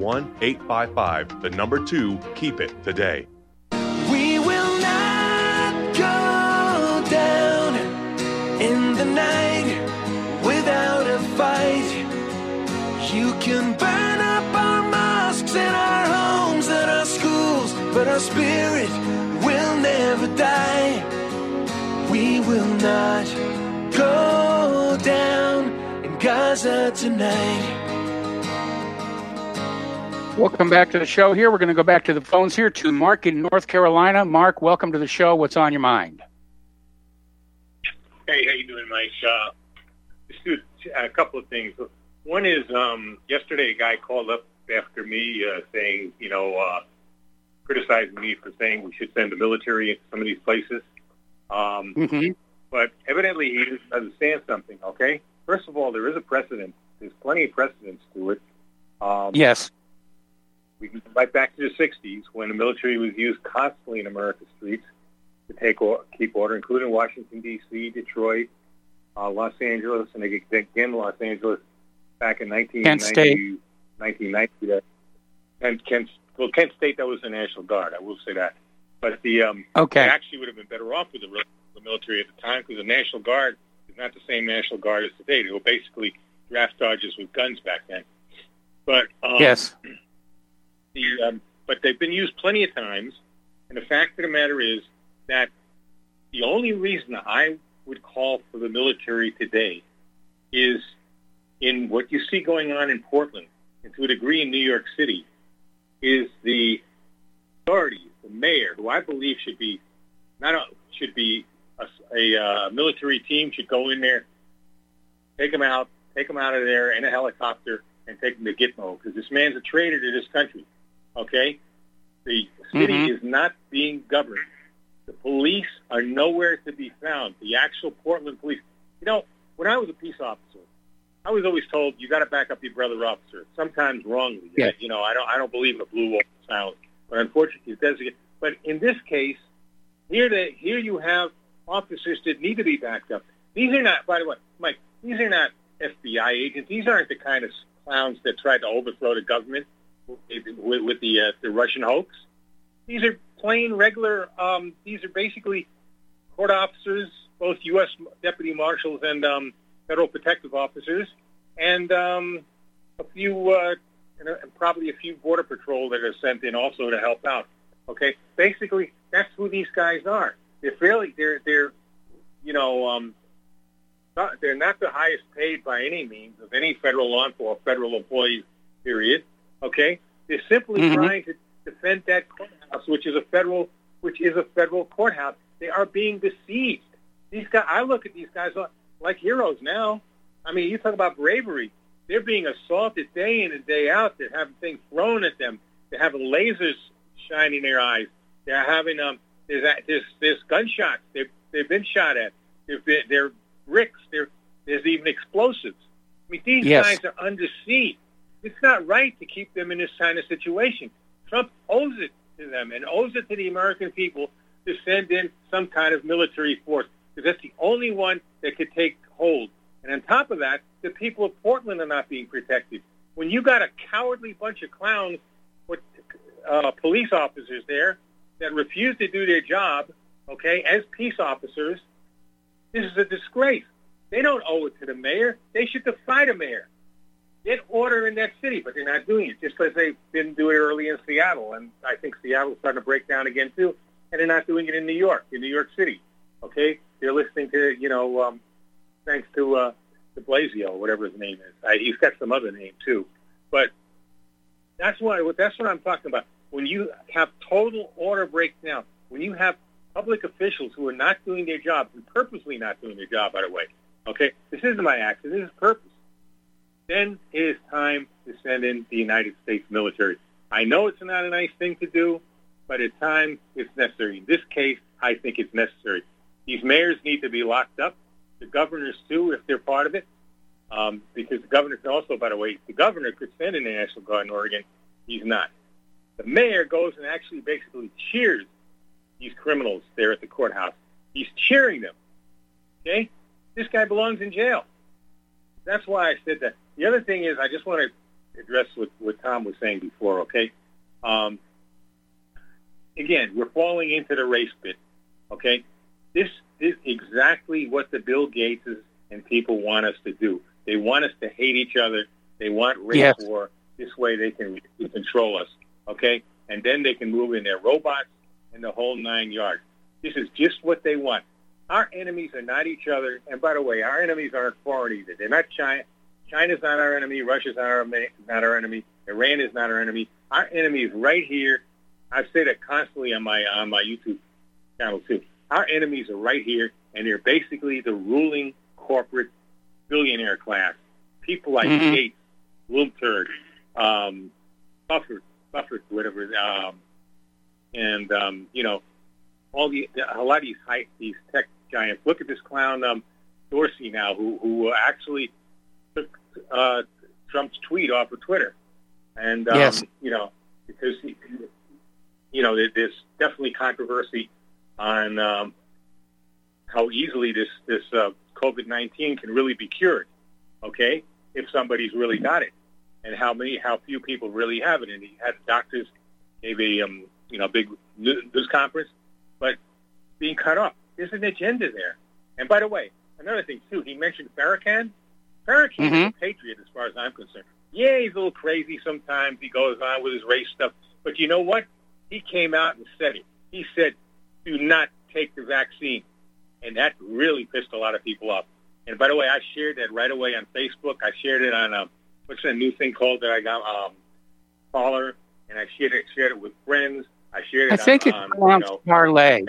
S14: 1-855-2-KEEP-IT today.
S12: We will not go down in the night without a fight. You can burn up our mosques and our homes and our schools, but our spirit will never die. We will not go down in Gaza tonight.
S2: Welcome back to the show here. We're going to go back to the phones here to Mark in North Carolina. Mark, welcome to the show. What's on your mind?
S15: Hey, how you doing, Mike? Just do a couple of things. One is yesterday a guy called up after me saying, criticizing me for saying we should send the military into some of these places. But evidently he doesn't understand something, okay? First of all, there is a precedent. There's plenty of precedents to it.
S2: Yes.
S15: We can go right back to the 60s when the military was used constantly in America's streets to keep order, including Washington, D.C., Detroit, Los Angeles, and again Los Angeles back in 1990. And Kent State, that was the National Guard. I will say that. But they actually would have been better off with the military at the time because the National Guard is not the same National Guard as today. They were basically draft dodgers with guns back then. But
S2: yes.
S15: But they've been used plenty of times, and the fact of the matter is that the only reason I would call for the military today is in what you see going on in Portland, and to a degree in New York City, is the authorities, the mayor, who I believe should be a military team should go in there, take them out of there in a helicopter, and take them to Gitmo, because this man's a traitor to this country. Okay, The city is not being governed. The police are nowhere to be found. The actual Portland police. You know, when I was a peace officer, I was always told you got to back up your brother officer. Sometimes wrongly.
S2: Yeah.
S15: You know, I don't believe in a blue wall silence, but unfortunately it does. But in this case, here you have officers that need to be backed up. These are not, by the way, Mike. These are not FBI agents. These aren't the kind of clowns that tried to overthrow the government with the Russian hoax. These are plain, regular. These are basically court officers, both U.S. deputy marshals and federal protective officers, and a few, and probably a few border patrol that are sent in also to help out. Okay, basically that's who these guys are. They're you know, they're not the highest paid by any means of any federal law enforcement, federal employees. Period. Okay, they're simply trying to defend that courthouse, which is a federal courthouse. They are being besieged. These guys, I look at these guys like heroes now. I mean, you talk about bravery. They're being assaulted day in and day out. They're having things thrown at them. They're having lasers shining in their eyes. They're having there's gunshots. They've been shot at. They're bricks. There's even explosives. I mean, these guys are under siege. It's not right to keep them in this kind of situation. Trump owes it to them and owes it to the American people to send in some kind of military force, because that's the only one that could take hold. And on top of that, the people of Portland are not being protected. When you got a cowardly bunch of clowns with police officers there that refuse to do their job, okay, as peace officers, this is a disgrace. They don't owe it to the mayor. They should defy the mayor. Get order in that city, but they're not doing it, just as they didn't do it early in Seattle. And I think Seattle's starting to break down again, too. And they're not doing it in New York City. Okay? They're listening to, you know, thanks to de Blasio, whatever his name is. He's got some other name, too. But that's what I'm talking about. When you have total order breakdown, when you have public officials who are not doing their job, and purposely not doing their job, by the way, okay? This isn't my accident. This is purpose. Then it is time to send in the United States military. I know it's not a nice thing to do, but at times it's necessary. In this case, I think it's necessary. These mayors need to be locked up. The governors, too, if they're part of it, because the governor can also, by the way, the governor could send in the National Guard in Oregon. He's not. The mayor goes and actually basically cheers these criminals there at the courthouse. He's cheering them. Okay? This guy belongs in jail. That's why I said that. The other thing is, I just want to address what Tom was saying before, okay? Again, we're falling into the race bit, okay? This is exactly what the Bill Gates and people want us to do. They want us to hate each other. They want race war. This way they can control us, okay? And then they can move in their robots and the whole 9 yards. This is just what they want. Our enemies are not each other. And by the way, our enemies aren't foreign either. They're not China. China's not our enemy. Russia's not our enemy. Iran is not our enemy. Our enemy is right here. I say that constantly on my YouTube channel too. Our enemies are right here, and they're basically the ruling corporate billionaire class. People like Gates, Bloomberg, Buffett, whatever, and you know, a lot of these tech giants. Look at this clown Dorsey now, who actually took Trump's tweet off of Twitter, and you know, because there's definitely controversy on how easily this COVID-19 can really be cured. Okay, if somebody's really got it, and how few people really have it. And he had doctors gave a big news conference, but being cut off. There's an agenda there. And by the way, another thing too, he mentioned Farrakhan. Farrakhan is a patriot as far as I'm concerned. Yeah, he's a little crazy sometimes. He goes on with his race stuff. But you know what? He came out and said it. He said, do not take the vaccine. And that really pissed a lot of people off. And by the way, I shared that right away on Facebook. I shared it on, what's that new thing called that I got, Parler, and I shared it with friends. I shared it
S2: I think it's pronounced parlay.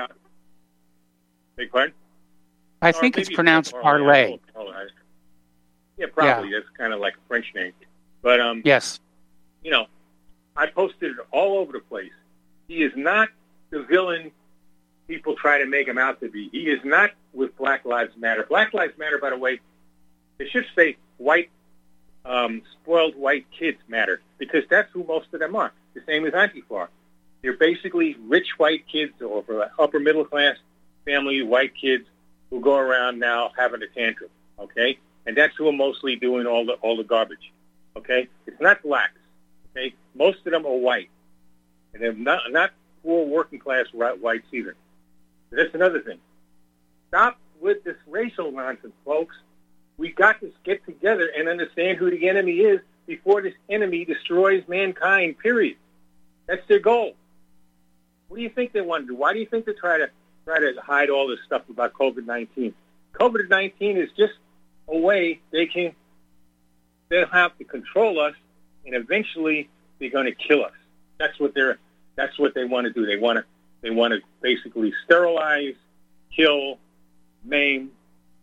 S15: Big pardon?
S2: I think it's pronounced parlay.
S15: Yeah, probably. That's kind of like a French name. But,
S2: yes.
S15: I posted it all over the place. He is not the villain people try to make him out to be. He is not with Black Lives Matter. Black Lives Matter, by the way, they should say white, spoiled white kids matter, because that's who most of them are. The same as Antifa. They're basically rich white kids or upper middle class family white kids who go around now having a tantrum. Okay, and that's who are mostly doing all the garbage. Okay, it's not blacks. Okay, most of them are white, and they're not poor working class whites either. So that's another thing. Stop with this racial nonsense, folks. We got to get together and understand who the enemy is before this enemy destroys mankind. Period. That's their goal. What do you think they want to do? Why do you think they try to hide all this stuff about COVID-19? COVID-19 is just a way they'll have to control us, and eventually they're going to kill us. That's what they want to do. They want to basically sterilize, kill, maim,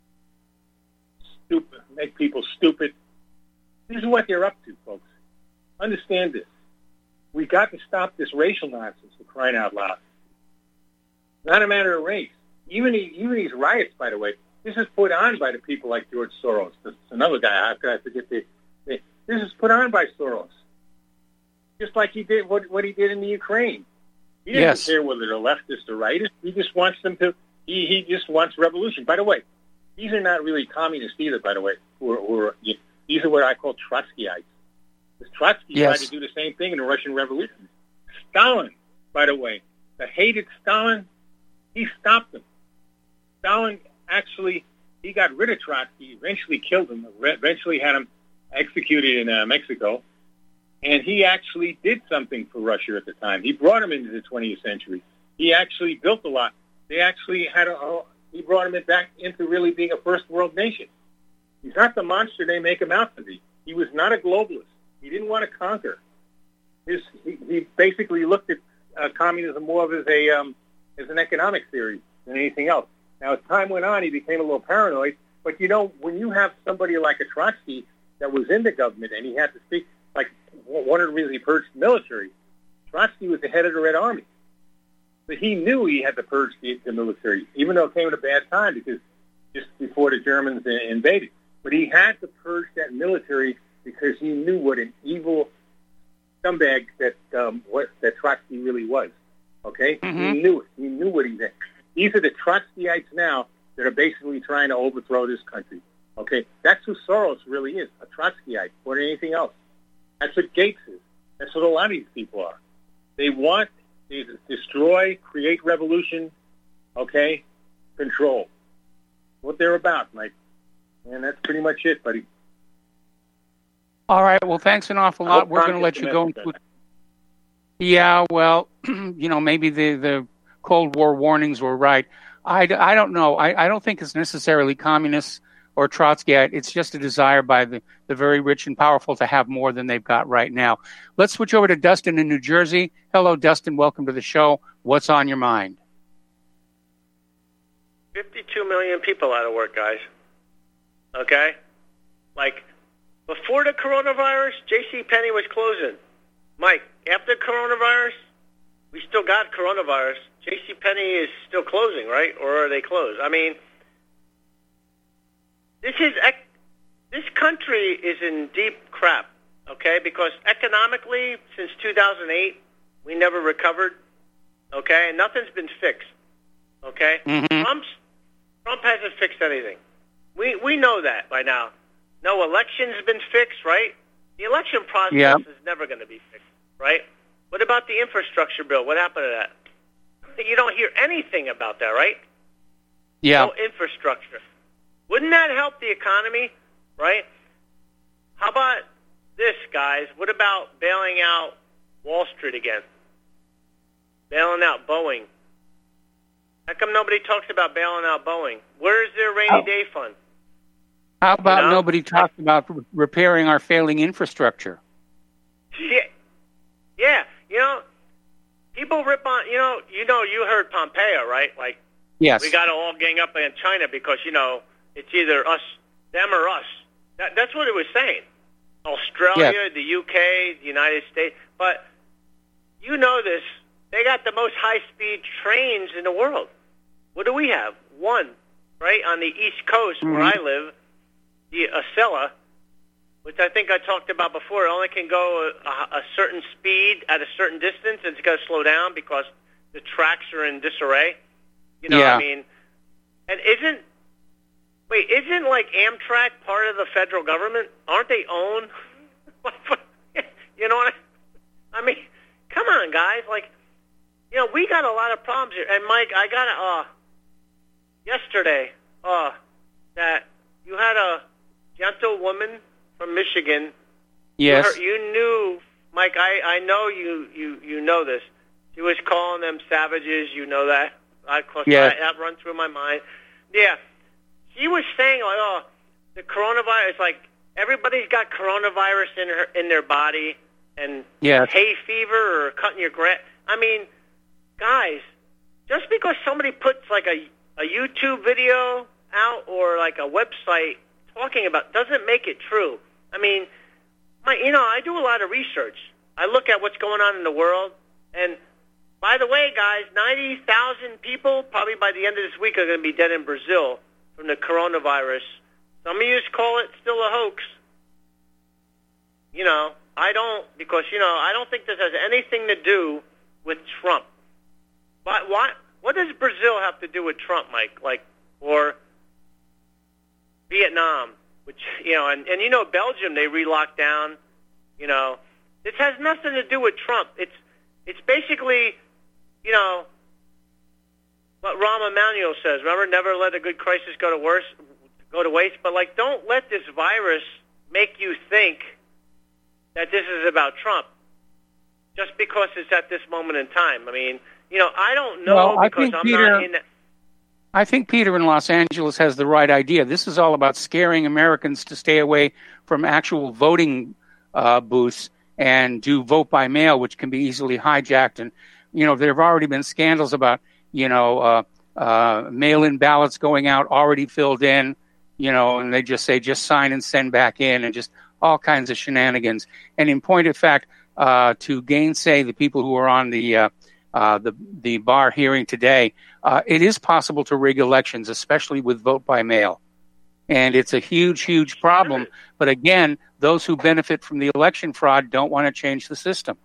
S15: make people stupid. This is what they're up to, folks. Understand this. We got to stop this racial nonsense, for crying out loud. Not a matter of race. Even these riots, by the way, this is put on by the people like George Soros. This is another guy. How could I forget this? This is put on by Soros. Just like he did what he did in the Ukraine. He doesn't care whether they're leftist or rightist. He just wants them to. He just wants revolution. By the way, these are not really communists either. By the way, these are what I call Trotskyites. Because Trotsky tried to do the same thing in the Russian Revolution. Stalin, by the way, the hated Stalin, he stopped him. Stalin actually, he got rid of Trotsky, eventually killed him, eventually had him executed in Mexico, and he actually did something for Russia at the time. He brought him into the 20th century. He actually built a lot. They actually he brought him back into really being a first world nation. He's not the monster they make him out to be. He was not a globalist. He didn't want to conquer. He basically looked at communism more of as an economic theory than anything else. Now, as time went on, he became a little paranoid. But, when you have somebody like a Trotsky that was in the government and he had to speak, like one of the reasons he purged the military, Trotsky was the head of the Red Army. But he knew he had to purge the military, even though it came at a bad time because just before the Germans invaded. But he had to purge that military because he knew what an evil scumbag that Trotsky really was. Okay? Mm-hmm. He knew it. He knew what he did. These are the Trotskyites now that are basically trying to overthrow this country. Okay? That's who Soros really is, a Trotskyite, more than anything else. That's what Gates is. That's what a lot of these people are. They want to destroy, create revolution, okay? Control. What they're about, Mike. And that's pretty much it, buddy.
S2: All right. Well, thanks an awful lot. We're going to let you go. Yeah, well, maybe the Cold War warnings were right. I don't know. I don't think it's necessarily communists or Trotskyite. It's just a desire by the very rich and powerful to have more than they've got right now. Let's switch over to Dustin in New Jersey. Hello, Dustin. Welcome to the show. What's on your mind?
S16: 52 million people out of work, guys. Okay? Like, before the coronavirus, JCPenney was closing. Mike, after coronavirus, we still got coronavirus. JCPenney is still closing, right? Or are they closed? I mean, this country is in deep crap, okay? Because economically, since 2008, we never recovered, okay? And nothing's been fixed, okay? Mm-hmm. Trump hasn't fixed anything. We know that by now. No election's been fixed, right? The election process is never going to be fixed, right? What about the infrastructure bill? What happened to that? You don't hear anything about that, right?
S2: Yeah.
S16: No infrastructure. Wouldn't that help the economy, right? How about this, guys? What about bailing out Wall Street again? Bailing out Boeing. How come nobody talks about bailing out Boeing? Where's their rainy day fund?
S2: How about nobody talks about repairing our failing infrastructure?
S16: Yeah. People rip on, you heard Pompeo, right? Like,
S2: yes.
S16: We got to all gang up against China because, it's either us, them or us. That's what it was saying. Australia, the UK, the United States. But you know this, they got the most high-speed trains in the world. What do we have? One, right, on the East Coast where I live, the Acela, which I think I talked about before. It only can go a certain speed at a certain distance, and it's got to slow down because the tracks are in disarray. You know what I mean? And isn't like Amtrak part of the federal government? Aren't they owned? You know what I mean? Come on, guys. Like, you know, we got a lot of problems here. And Mike, I got yesterday that you had a gentlewoman from Michigan.
S2: Yes.
S16: You knew, Mike. I know you know this. She was calling them savages. You know that. That run through my mind. Yeah. She was saying, like, oh, the coronavirus, like, everybody's got coronavirus in their body, and hay fever or cutting your grass. I mean, guys, just because somebody puts like a YouTube video out or like a website talking about doesn't make it true. I mean, I do a lot of research. I look at what's going on in the world, and by the way, guys, 90,000 people probably by the end of this week are going to be dead in Brazil from the coronavirus. Some of you call it still a hoax. You know, I don't, because, I don't think this has anything to do with Trump. But what does Brazil have to do with Trump, Mike? Like, or Vietnam, which, and Belgium, they re-locked down. This has nothing to do with Trump. It's basically, what Rahm Emanuel says. Remember, never let a good crisis go to waste. But, like, don't let this virus make you think that this is about Trump just because it's at this moment in time. I mean, I don't know because I'm not in that.
S2: I think Peter in Los Angeles has the right idea. This is all about scaring Americans to stay away from actual voting booths and do vote by mail, which can be easily hijacked. And, there have already been scandals about, mail-in ballots going out already filled in, and they just say, just sign and send back in, and just all kinds of shenanigans. And in point of fact, to gainsay the people who are on the bar hearing today, it is possible to rig elections, especially with vote by mail. And it's a huge, huge problem. But again, those who benefit from the election fraud don't want to change the system.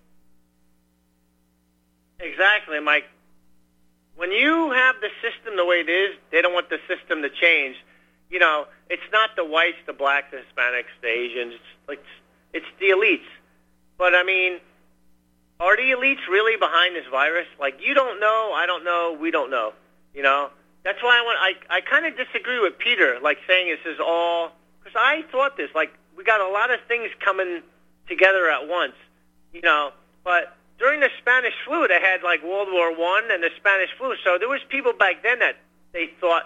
S16: Exactly, Mike. When you have the system the way it is, they don't want the system to change. It's not the whites, the blacks, the Hispanics, the Asians. It's the elites. But, I mean, are the elites really behind this virus? Like, you don't know, I don't know, we don't know. That's why I kind of disagree with Peter, like saying this is all, because I thought this, like, we got a lot of things coming together at once, but during the Spanish flu, they had, like, World War I and the Spanish flu, so there was people back then that they thought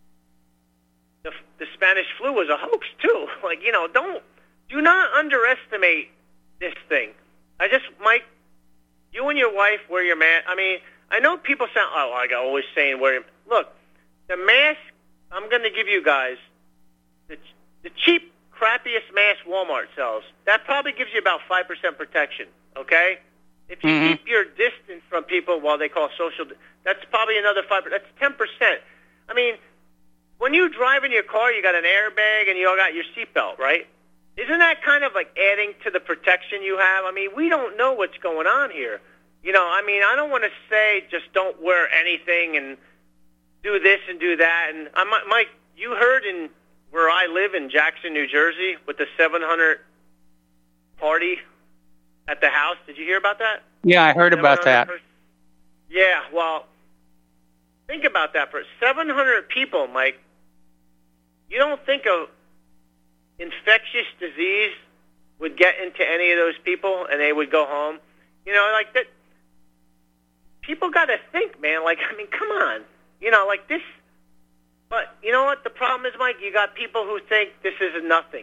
S16: the Spanish flu was a hoax, too. Like, do not underestimate this thing. Mike, you and your wife wear your mask. I mean, I know people sound, like I always saying wear your, look, the mask, I'm going to give you guys the cheap, crappiest mask Walmart sells. That probably gives you about 5% protection, okay? If you keep your distance from people while they call social, that's probably another 5%. That's 10%. I mean, when you drive in your car, you got an airbag and you all got your seatbelt, right? Isn't that kind of like adding to the protection you have? I mean, we don't know what's going on here. I mean, I don't want to say just don't wear anything and do this and do that. And Mike, you heard in where I live in Jackson, New Jersey, with the 700 party at the house. Did you hear about that?
S2: Yeah, I heard about that.
S16: Yeah, well, think about that. For 700 people, Mike, you don't think of infectious disease would get into any of those people and they would go home? Like that. People got to think, man. Like, I mean, come on. Like this. But you know what? The problem is, Mike, you got people who think this is a nothing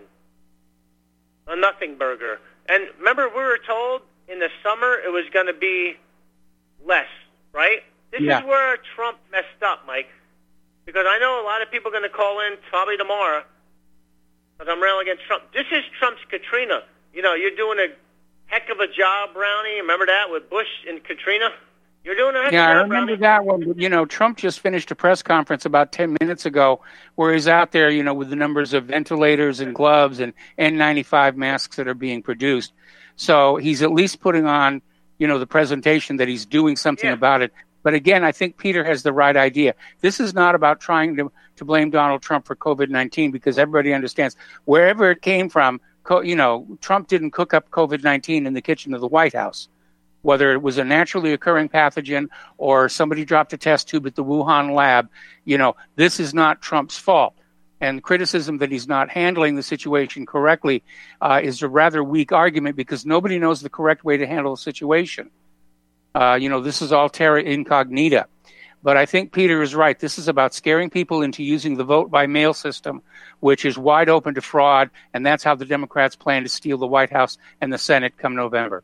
S16: burger. And remember, we were told in the summer it was going to be less, right? This is where Trump messed up, Mike. Because I know a lot of people are going to call in probably tomorrow because I'm railing against Trump. This is Trump's Katrina. You're doing a heck of a job, Brownie. Remember that with Bush and Katrina? You're doing a heck of a
S2: Yeah, I
S16: job,
S2: remember
S16: Rami.
S2: that one. But, Trump just finished a press conference about 10 minutes ago where he's out there, with the numbers of ventilators and gloves and N95 masks that are being produced. So he's at least putting on, the presentation that he's doing something about it. But again, I think Peter has the right idea. This is not about trying to blame Donald Trump for COVID-19 because everybody understands wherever it came from, Trump didn't cook up COVID-19 in the kitchen of the White House. Whether it was a naturally occurring pathogen or somebody dropped a test tube at the Wuhan lab, this is not Trump's fault. And criticism that he's not handling the situation correctly is a rather weak argument because nobody knows the correct way to handle a situation. This is all terra incognita. But I think Peter is right. This is about scaring people into using the vote by mail system, which is wide open to fraud. And that's how the Democrats plan to steal the White House and the Senate come November.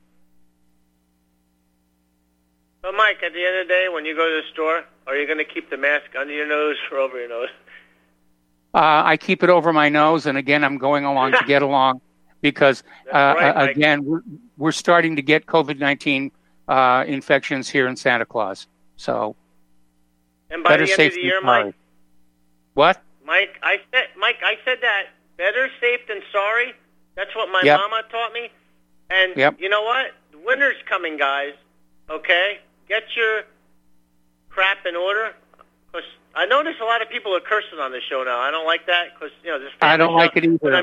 S16: But, Mike, at the end of the day, when you go to the store, are you going to keep the mask under your nose or over your nose?
S2: I keep it over my nose, and again, I'm going along to get along because, again, we're starting to get COVID-19 infections here in Santa Claus. So,
S16: and by the end of the year, Mike.
S2: What?
S16: Mike, I said that better safe than sorry. That's what my mama taught me. And you know what? The winter's coming, guys. Okay? Get your crap in order. Because I notice a lot of people are cursing on this show now. I don't like that because, this
S2: I don't like it either.
S16: But,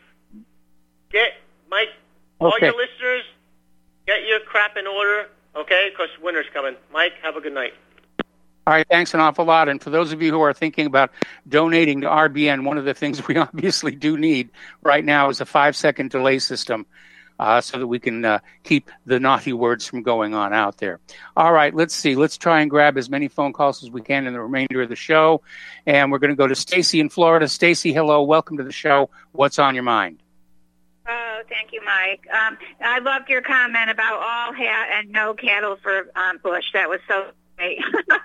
S16: Mike, all your listeners, get your crap in order, okay? Because winter's coming. Mike, have a good night.
S2: All right, thanks an awful lot. And for those of you who are thinking about donating to RBN, one of the things we obviously do need right now is a 5-second delay system. So that we can keep the naughty words from going on out there. All right, let's see. Let's try and grab as many phone calls as we can in the remainder of the show. And we're going to go to Stacy in Florida. Stacy, hello. Welcome to the show. What's on your mind?
S17: Oh, thank you, Mike. I loved your comment about all hat and no cattle for Bush. That was so great.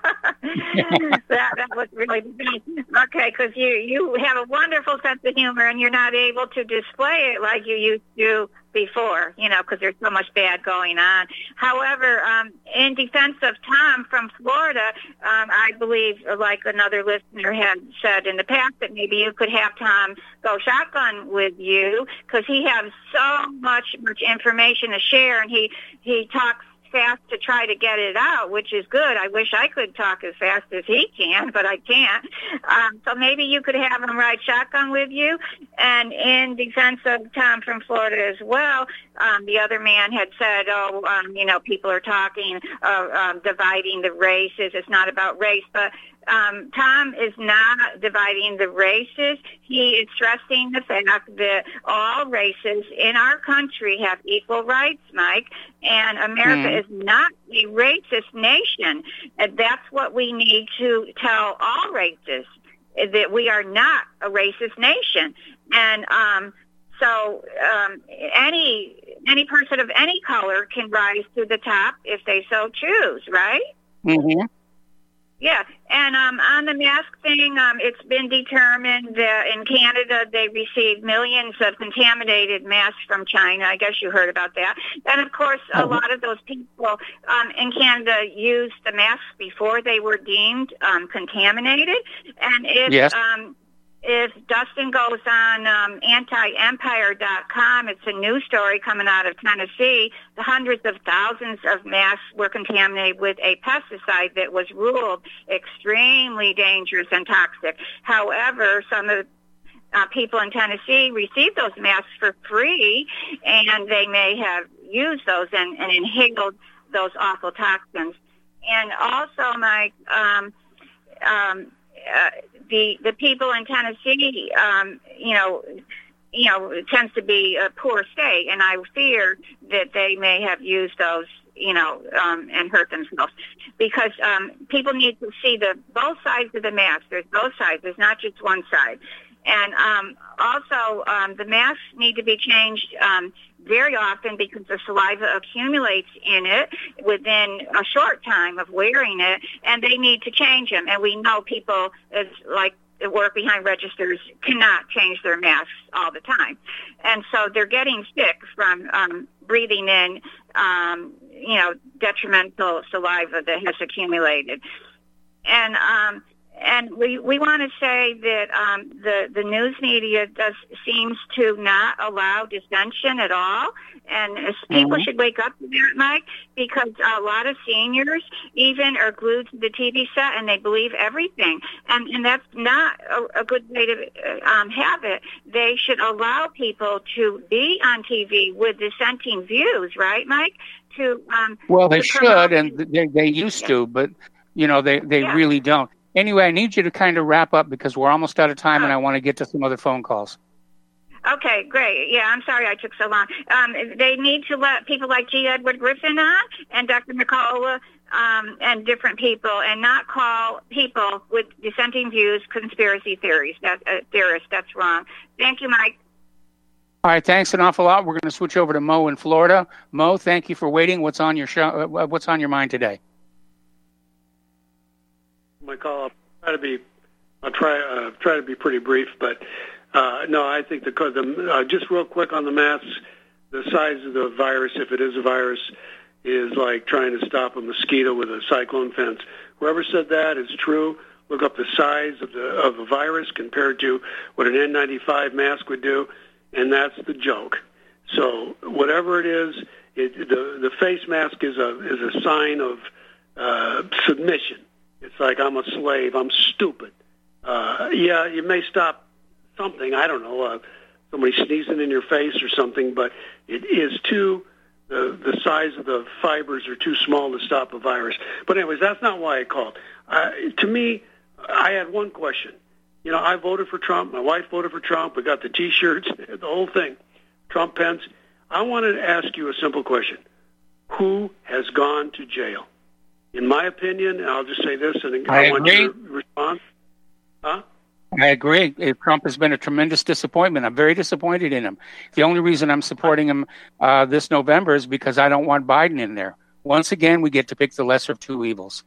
S17: that was really okay, because you have a wonderful sense of humor and you're not able to display it like you used to before, because there's so much bad going on. However, in defense of Tom from Florida, I believe, like another listener had said in the past, that maybe you could have Tom go shotgun with you because he has so much information to share, and he talks fast to try to get it out, which is good. I wish I could talk as fast as he can, but I can't. So maybe you could have him ride shotgun with you. And in defense of Tom from Florida as well, the other man had said, people are talking, dividing the races. It's not about race, but Tom is not dividing the races. He is stressing the fact that all races in our country have equal rights, Mike, and America is not a racist nation. And that's what we need to tell all races, that we are not a racist nation. And so any person of any color can rise to the top if they so choose, right?
S2: Mm-hmm.
S17: Yeah, and on the mask thing, it's been determined that in Canada they received millions of contaminated masks from China. I guess you heard about that. And, of course, a lot of those people in Canada used the masks before they were deemed contaminated. And if Dustin goes on antiempire.com, it's a news story coming out of Tennessee. The hundreds of thousands of masks were contaminated with a pesticide that was ruled extremely dangerous and toxic. However, some of the people in Tennessee received those masks for free, and they may have used those and inhaled those awful toxins. And also, Mike, the people in Tennessee, it tends to be a poor state, and I fear that they may have used those, and hurt themselves, because people need to see both sides of the mask. There's both sides. There's not just one side. And also, the masks need to be changed very often because the saliva accumulates in it within a short time of wearing it, and they need to change them. And we know people that work behind registers cannot change their masks all the time. And so they're getting sick from breathing in detrimental saliva that has accumulated. And we want to say that the news media seems to not allow dissension at all, and people should wake up to that, Mike, because a lot of seniors even are glued to the TV set and they believe everything, and that's not a good way to have it. They should allow people to be on TV with dissenting views, right, Mike?
S2: Well, they should, and they used to, but they really don't. Anyway, I need you to kind of wrap up because we're almost out of time, and I want to get to some other phone calls.
S17: Okay, great. Yeah, I'm sorry I took so long. They need to let people like G. Edward Griffin on and Dr. McCullough and different people, and not call people with dissenting views conspiracy theorists. That's wrong. Thank you, Mike.
S2: All right, thanks an awful lot. We're going to switch over to Mo in Florida. Mo, thank you for waiting. What's on your show? What's on your mind today?
S18: My call. I'll try to be pretty brief, but no, I think just real quick on the masks, the size of the virus, if it is a virus, is like trying to stop a mosquito with a cyclone fence. Whoever said that is true. Look up the size of the virus compared to what an N95 mask would do, and that's the joke. So whatever it is, the face mask is a sign of submission. It's like, I'm a slave, I'm stupid. Yeah, you may stop something, I don't know, somebody sneezing in your face or something, but it is the size of the fibers are too small to stop a virus. But anyways, that's not why I called. To me, I had one question. I voted for Trump, my wife voted for Trump, we got the T-shirts, the whole thing, Trump, Pence. I wanted to ask you a simple question. Who has gone to jail? In my opinion, and I'll just say this, and I want your response. Huh?
S2: I agree. Trump has been a tremendous disappointment. I'm very disappointed in him. The only reason I'm supporting him this November is because I don't want Biden in there. Once again, we get to pick the lesser of two evils.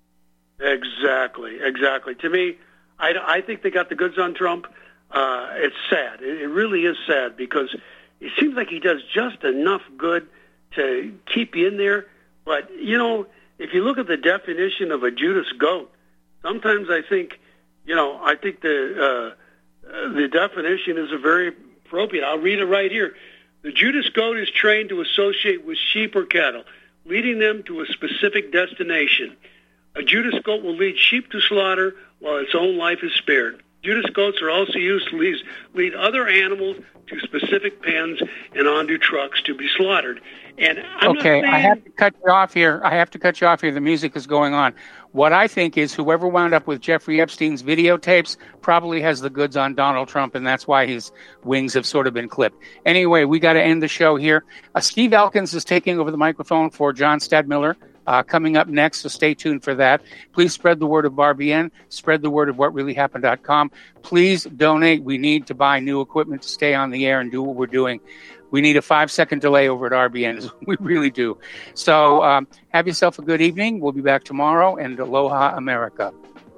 S18: Exactly. To me, I think they got the goods on Trump. It's sad. It really is sad because it seems like he does just enough good to keep you in there. But, if you look at the definition of a Judas goat, sometimes I think, the definition is a very appropriate. I'll read it right here. The Judas goat is trained to associate with sheep or cattle, leading them to a specific destination. A Judas goat will lead sheep to slaughter while its own life is spared. Judas goats are also used to lead other animals to specific pens and onto trucks to be slaughtered. And
S2: I have to cut you off here. The music is going on. What I think is whoever wound up with Jeffrey Epstein's videotapes probably has the goods on Donald Trump, and that's why his wings have sort of been clipped. Anyway, we got to end the show here. Steve Elkins is taking over the microphone for John Stadmiller. Coming up next, so stay tuned for that. Please spread the word of RBN, spread the word of whatreallyhappened.com. Please donate. We need to buy new equipment to stay on the air and do what we're doing. We need a 5-second delay over at RBN. We really do. So have yourself a good evening. We'll be back tomorrow, and aloha, America.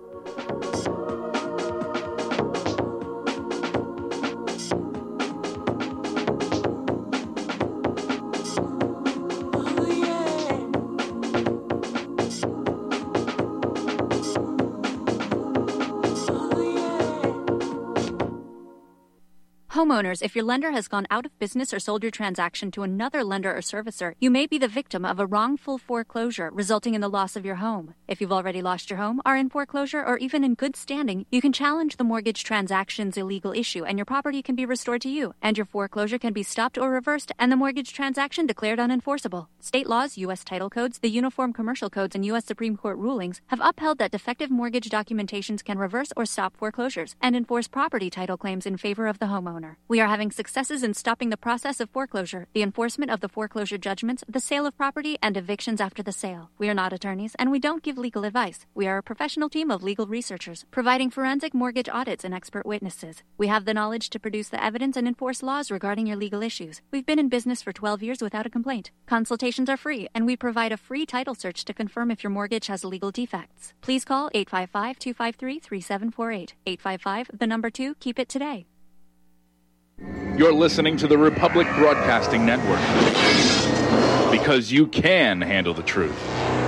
S19: Homeowners, if your lender has gone out of business or sold your transaction to another lender or servicer, you may be the victim of a wrongful foreclosure, resulting in the loss of your home. If you've already lost your home, are in foreclosure, or even in good standing, you can challenge the mortgage transaction's illegal issue, and your property can be restored to you, and your foreclosure can be stopped or reversed, and the mortgage transaction declared unenforceable. State laws, U.S. title codes, the Uniform Commercial Codes, and U.S. Supreme Court rulings have upheld that defective mortgage documentations can reverse or stop foreclosures and enforce property title claims in favor of the homeowner. We are having successes in stopping the process of foreclosure, the enforcement of the foreclosure judgments, the sale of property, and evictions after the sale. We are not attorneys, and we don't give legal advice. We are a professional team of legal researchers, providing forensic mortgage audits and expert witnesses. We have the knowledge to produce the evidence and enforce laws regarding your legal issues. We've been in business for 12 years without a complaint. Consultations are free, and we provide a free title search to confirm if your mortgage has legal defects. Please call 855-253-3748. 855, 2, keep it today.
S20: You're listening to the Republic Broadcasting Network. because you can handle the truth.